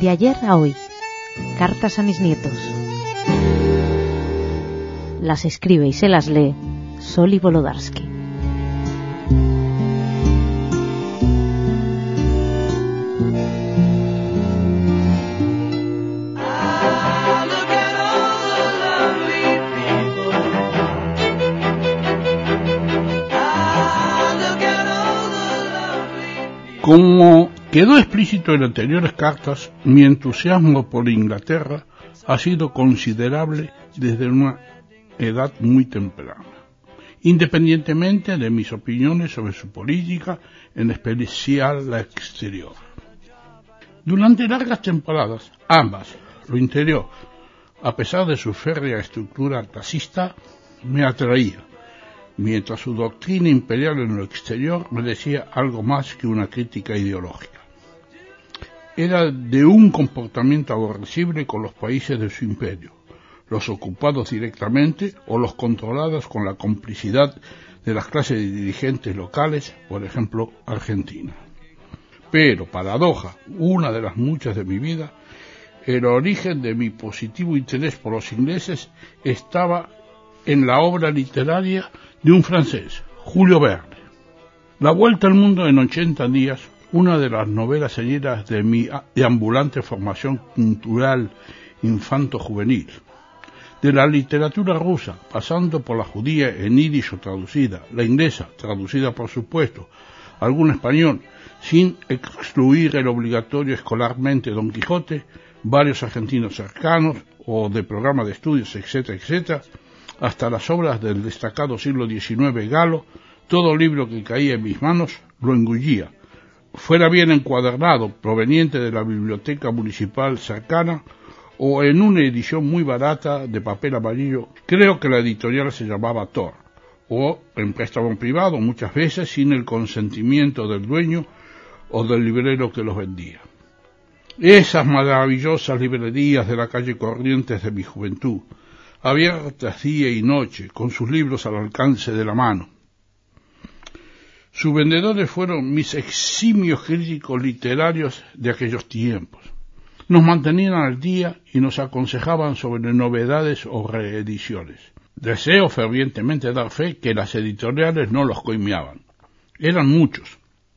De ayer a hoy, cartas a mis nietos. Las escribe y se las lee Soli Wolodarski. Como quedó explícito en anteriores cartas, mi entusiasmo por Inglaterra ha sido considerable desde una edad muy temprana, independientemente de mis opiniones sobre su política, en especial la exterior. Durante largas temporadas, ambas, lo interior, a pesar de su férrea estructura clasista, me atraía, mientras su doctrina imperial en lo exterior merecía algo más que una crítica ideológica. Era de un comportamiento aborrecible con los países de su imperio, los ocupados directamente o los controlados con la complicidad de las clases de dirigentes locales, por ejemplo, Argentina. Pero, paradoja, una de las muchas de mi vida, el origen de mi positivo interés por los ingleses estaba en la obra literaria de un francés, Julio Verne. La Vuelta al Mundo en 80 días, una de las novelas señeras de mi ambulante formación cultural infanto-juvenil. De la literatura rusa, pasando por la judía en yiddish o traducida, la inglesa, traducida por supuesto, algún español, sin excluir el obligatorio escolarmente Don Quijote, varios argentinos cercanos o de programa de estudios, etcétera, etcétera, hasta las obras del destacado siglo XIX Galo, todo libro que caía en mis manos lo engullía. Fuera bien encuadernado, proveniente de la biblioteca municipal cercana, o en una edición muy barata de papel amarillo, creo que la editorial se llamaba Thor, o en préstamo privado, muchas veces sin el consentimiento del dueño o del librero que los vendía. Esas maravillosas librerías de la calle Corrientes de mi juventud, abiertas día y noche, con sus libros al alcance de la mano. Sus vendedores fueron mis eximios críticos literarios de aquellos tiempos. Nos mantenían al día y nos aconsejaban sobre novedades o reediciones. Deseo fervientemente dar fe que las editoriales no los coimeaban. Eran muchos,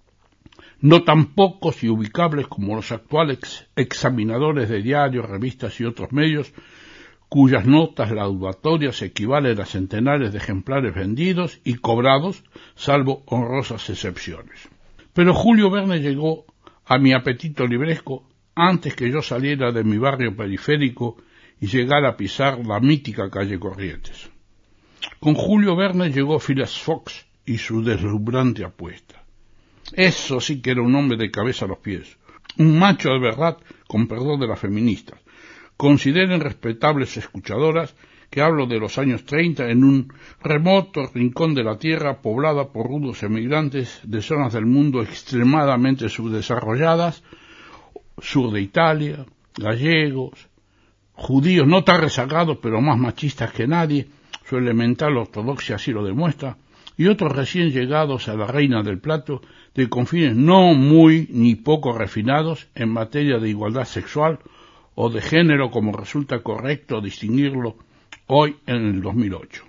no tan pocos y ubicables como los actuales examinadores de diarios, revistas y otros medios, cuyas notas laudatorias equivalen a centenares de ejemplares vendidos y cobrados, salvo honrosas excepciones. Pero Julio Verne llegó a mi apetito libresco antes que yo saliera de mi barrio periférico y llegara a pisar la mítica calle Corrientes. Con Julio Verne llegó Phileas Fogg y su deslumbrante apuesta. Eso sí que era un hombre de cabeza a los pies, un macho de verdad, con perdón de las feministas. Consideren respetables escuchadoras que hablo de los años 30 en un remoto rincón de la tierra poblada por rudos emigrantes de zonas del mundo extremadamente subdesarrolladas, sur de Italia, gallegos, judíos no tan rezagados pero más machistas que nadie, su elemental ortodoxia así lo demuestra, y otros recién llegados a la reina del plato de confines no muy ni poco refinados en materia de igualdad sexual o de género, como resulta correcto distinguirlo hoy en el 2008.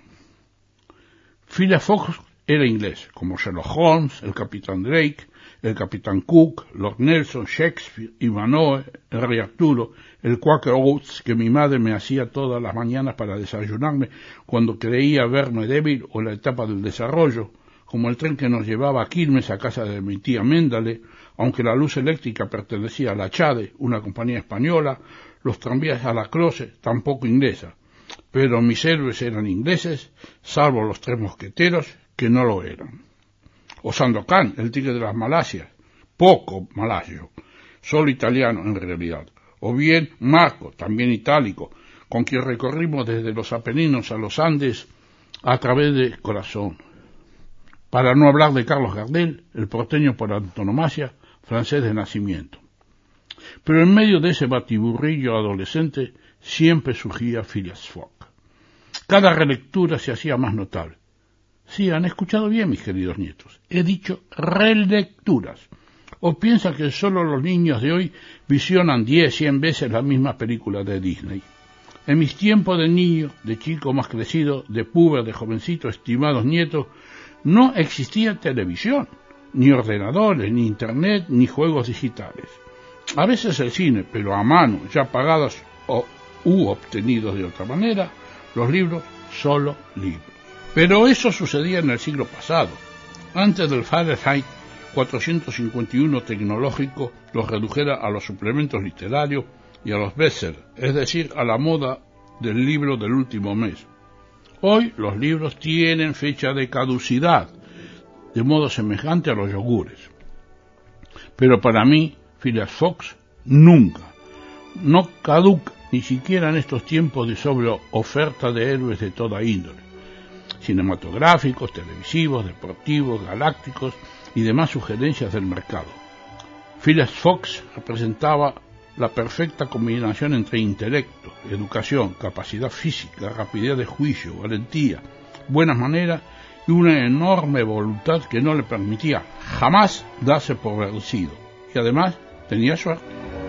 Phileas Fogg era inglés, como Sherlock Holmes, el Capitán Drake, el Capitán Cook, Lord Nelson, Shakespeare, Ivanhoe, el Rey Arturo, el Quaker Oats que mi madre me hacía todas las mañanas para desayunarme cuando creía verme débil, o la etapa del desarrollo, como el tren que nos llevaba a Quilmes a casa de mi tía Méndale, aunque la luz eléctrica pertenecía a la Chade, una compañía española, los tranvías a la Croce, tampoco inglesa, pero mis héroes eran ingleses, salvo los tres mosqueteros, que no lo eran. O Sandokan, el tigre de las Malasias, poco malayo, solo italiano en realidad. O bien Marco, también itálico, con quien recorrimos desde los Apeninos a los Andes a través de Corazón. Para no hablar de Carlos Gardel, el porteño por antonomasia, francés de nacimiento. Pero en medio de ese batiburrillo adolescente siempre surgía Phileas Fogg. Cada relectura se hacía más notable. Sí, han escuchado bien, mis queridos nietos. He dicho relecturas. ¿O piensa que solo los niños de hoy visionan 10, 100 veces la misma película de Disney? En mis tiempos de niño, de chico más crecido, de puber, de jovencito, estimados nietos, no existía televisión, ni ordenadores, ni internet, ni juegos digitales. A veces el cine, pero a mano, ya pagados u obtenidos de otra manera, los libros, solo libros. Pero eso sucedía en el siglo pasado. Antes del Fahrenheit 451 tecnológico los redujera a los suplementos literarios y a los bestsellers, es decir, a la moda del libro del último mes. Hoy los libros tienen fecha de caducidad, de modo semejante a los yogures. Pero para mí, Phileas Fogg nunca, no caduca, ni siquiera en estos tiempos de sobreoferta de héroes de toda índole, cinematográficos, televisivos, deportivos, galácticos y demás sugerencias del mercado. Phileas Fogg representaba la perfecta combinación entre intelecto, educación, capacidad física, rapidez de juicio, valentía, buenas maneras y una enorme voluntad que no le permitía jamás darse por vencido. Y además tenía suerte.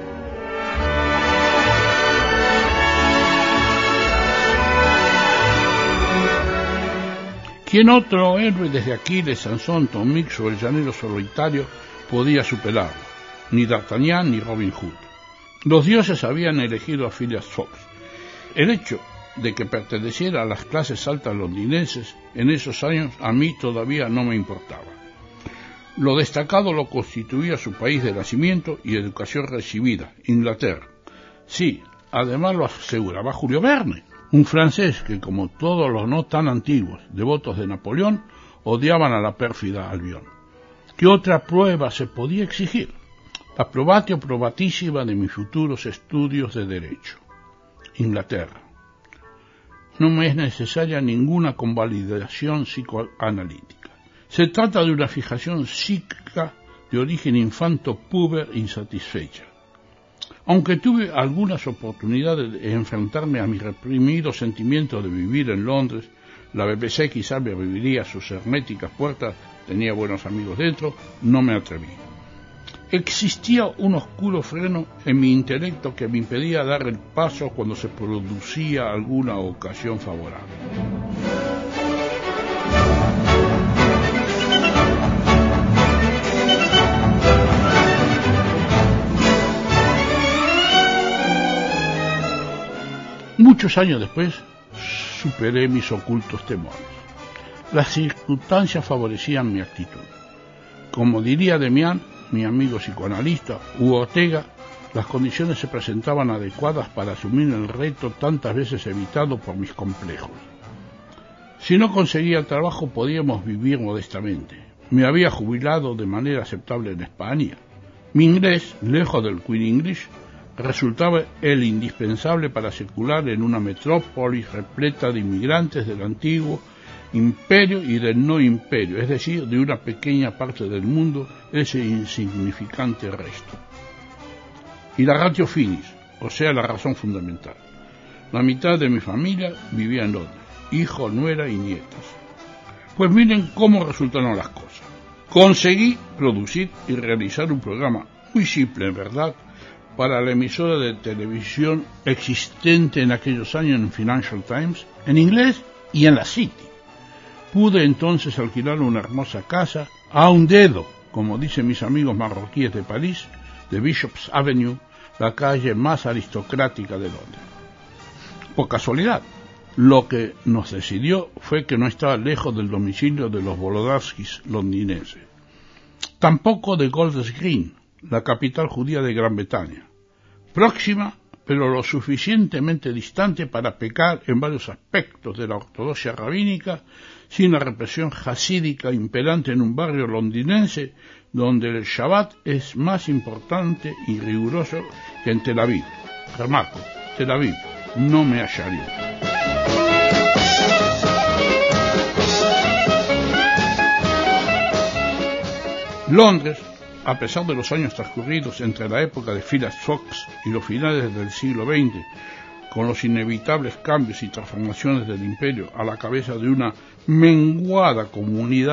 ¿Quién otro héroe desde Aquiles, Sansón, Tom Mix o el llanero solitario podía superarlo? Ni D'Artagnan ni Robin Hood. Los dioses habían elegido a Phileas Fogg. El hecho de que perteneciera a las clases altas londinenses en esos años a mí todavía no me importaba. Lo destacado lo constituía su país de nacimiento y educación recibida, Inglaterra. Sí, además lo aseguraba Julio Verne, un francés que, como todos los no tan antiguos devotos de Napoleón, odiaban a la pérfida Albión. ¿Qué otra prueba se podía exigir? La probatio probatísima de mis futuros estudios de Derecho. Inglaterra. No me es necesaria ninguna convalidación psicoanalítica. Se trata de una fijación psíquica de origen infanto-puber insatisfecha. Aunque tuve algunas oportunidades de enfrentarme a mi reprimido sentimiento de vivir en Londres, la BBC quizá me abriría sus herméticas puertas, tenía buenos amigos dentro, no me atreví. Existía un oscuro freno en mi intelecto que me impedía dar el paso cuando se producía alguna ocasión favorable. Muchos años después, superé mis ocultos temores. Las circunstancias favorecían mi actitud. Como diría Demián, mi amigo psicoanalista, u Ortega, las condiciones se presentaban adecuadas para asumir el reto tantas veces evitado por mis complejos. Si no conseguía trabajo, podíamos vivir modestamente. Me había jubilado de manera aceptable en España. Mi inglés, lejos del Queen English, resultaba el indispensable para circular en una metrópolis repleta de inmigrantes del antiguo imperio y del no imperio, es decir, de una pequeña parte del mundo, ese insignificante resto. Y la ratio finis, o sea, la razón fundamental. La mitad de mi familia vivía en Londres, hijos, nuera y nietas. Pues miren cómo resultaron las cosas. Conseguí producir y realizar un programa muy simple, en verdad, para la emisora de televisión existente en aquellos años en Financial Times, en inglés y en la City. Pude entonces alquilar una hermosa casa a un dedo, como dicen mis amigos marroquíes de París, de Bishop's Avenue, la calle más aristocrática de Londres. Por casualidad, lo que nos decidió fue que no estaba lejos del domicilio de los Volodarskis londinenses, tampoco de Golders Green, la capital judía de Gran Bretaña, próxima pero lo suficientemente distante para pecar en varios aspectos de la ortodoxia rabínica, sin la represión jasídica imperante en un barrio londinense donde el Shabbat es más importante y riguroso que en Tel Aviv. Remarco, Tel Aviv, no me hallaría. Londres, a pesar de los años transcurridos entre la época de Phileas Fogg y los finales del siglo XX, con los inevitables cambios y transformaciones del imperio a la cabeza de una menguada comunidad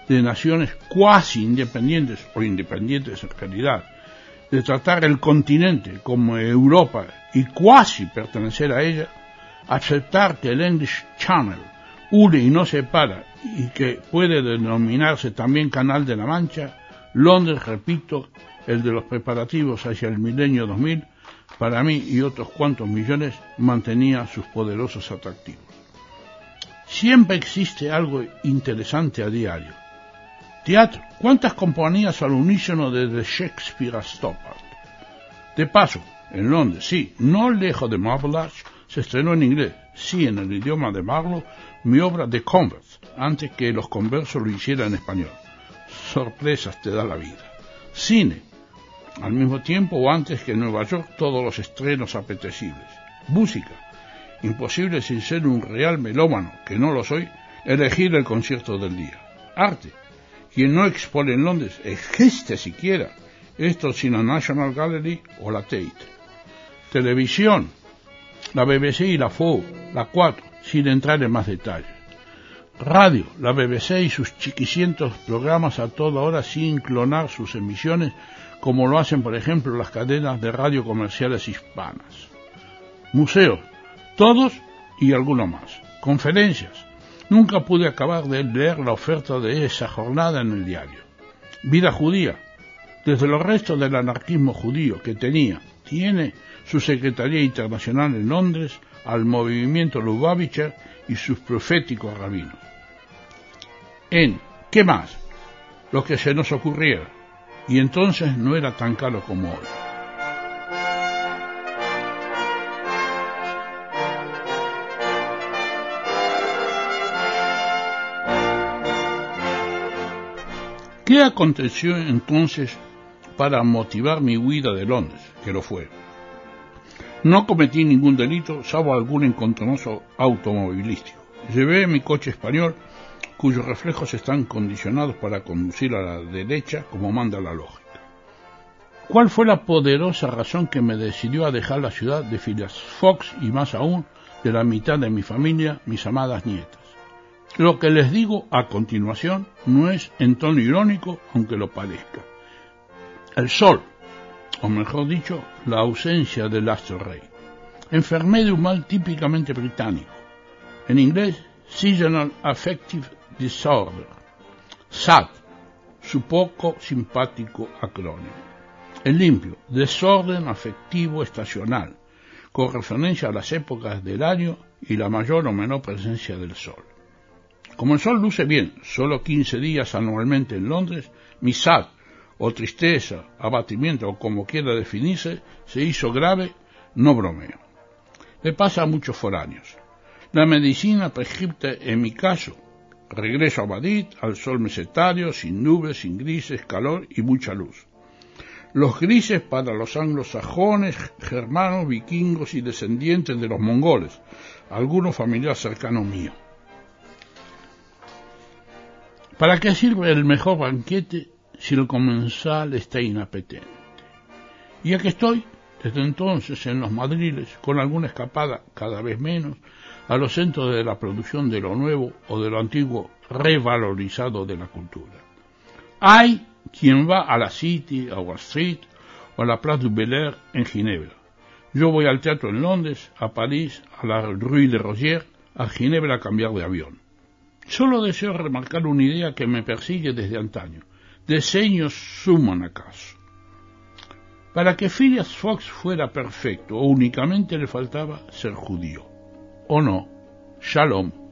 de naciones cuasi independientes o independientes en realidad, de tratar el continente como Europa y cuasi pertenecer a ella, aceptar que el English Channel une y no separa y que puede denominarse también Canal de la Mancha, Londres, repito, el de los preparativos hacia el milenio 2000, para mí y otros cuantos millones, mantenía sus poderosos atractivos. Siempre existe algo interesante a diario. Teatro, ¿cuántas compañías al unísono desde Shakespeare a Stoppard? De paso, en Londres, sí, no lejos de Marble Arch, se estrenó en inglés, sí, en el idioma de Marlowe, mi obra The Converts, antes que los conversos lo hicieran en español. Sorpresas te da la vida. Cine, al mismo tiempo o antes que en Nueva York todos los estrenos apetecibles. Música, imposible sin ser un real melómano, que no lo soy, elegir el concierto del día. Arte, quien no expone en Londres existe siquiera, esto sin la National Gallery o la Tate. Televisión, la BBC y la 4, la 4, sin entrar en más detalles. Radio, la BBC y sus chiquicientos programas a toda hora sin clonar sus emisiones, como lo hacen por ejemplo las cadenas de radio comerciales hispanas. Museos, todos y alguno más. Conferencias, nunca pude acabar de leer la oferta de esa jornada en el diario. Vida judía, desde los restos del anarquismo judío que tiene su Secretaría Internacional en Londres, al movimiento Lubavitcher y sus proféticos rabinos. ¿Qué más? Lo que se nos ocurriera, y entonces no era tan caro como hoy. ¿Qué aconteció entonces para motivar mi huida de Londres? Que lo fue. No cometí ningún delito, salvo algún encontronazo automovilístico. Llevé mi coche español, cuyos reflejos están condicionados para conducir a la derecha, como manda la lógica. ¿Cuál fue la poderosa razón que me decidió a dejar la ciudad de Phileas Fox y más aún de la mitad de mi familia, mis amadas nietas? Lo que les digo a continuación no es en tono irónico, aunque lo parezca. El sol, o mejor dicho, la ausencia del astro rey. Enfermé de un mal típicamente británico, en inglés Seasonal Affective Disorder, SAD, su poco simpático acrónimo. En limpio, desorden afectivo estacional, con referencia a las épocas del año y la mayor o menor presencia del sol. Como el sol luce bien, solo 15 días anualmente en Londres, mi SAD, o tristeza, abatimiento, o como quiera definirse, se hizo grave, no bromeo. Le pasa a muchos foráneos. La medicina prescripta en mi caso, regreso a Madrid, al sol mesetario, sin nubes, sin grises, calor y mucha luz. Los grises para los anglosajones, germanos, vikingos y descendientes de los mongoles, algunos familiares cercanos míos. ¿Para qué sirve el mejor banquete si el comensal está inapetente? Y aquí estoy, desde entonces, en los madriles, con alguna escapada, cada vez menos, a los centros de la producción de lo nuevo o de lo antiguo revalorizado de la cultura. Hay quien va a la City, a Wall Street o a la Place du Bel Air en Ginebra. Yo voy al teatro en Londres, a París, a la Rue de Rozier, a Ginebra a cambiar de avión. Solo deseo remarcar una idea que me persigue desde antaño. Diseños suman acaso. Para que Phileas Fox fuera perfecto, únicamente le faltaba ser judío. ¿O no? Shalom.